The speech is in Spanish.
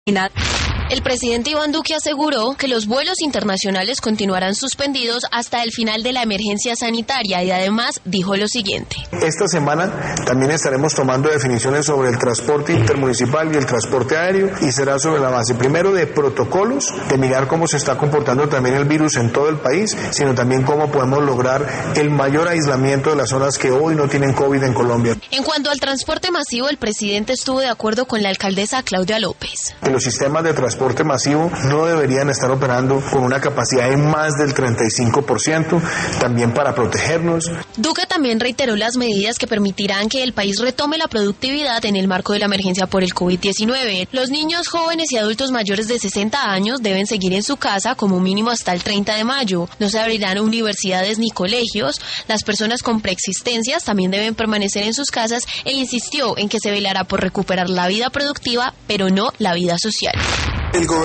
El presidente Iván Duque aseguró que los vuelos internacionales continuarán suspendidos hasta el final de la emergencia sanitaria y además dijo lo siguiente. Esta semana también estaremos tomando definiciones sobre el transporte intermunicipal y el transporte aéreo y será sobre la base primero de protocolos, de mirar cómo se está comportando también el virus en todo el país, sino también cómo podemos lograr el mayor aislamiento de las zonas que hoy no tienen COVID en Colombia. En cuanto al transporte masivo, el presidente estuvo de acuerdo con la alcaldesa Claudia López. Que los sistemas de transporte masivo no deberían estar operando con una capacidad de más del 35%, también para protegernos. Duque también reiteró las medidas que permitirán que el país retome la productividad en el marco de la emergencia por el COVID-19. Los niños, jóvenes y adultos mayores de 60 años deben seguir en su casa como mínimo hasta el 30 de mayo. No se abrirán universidades ni colegios. Las personas con preexistencias también deben permanecer en sus casas e insistió en que se velará por recuperar la vida productiva, pero no la vida social.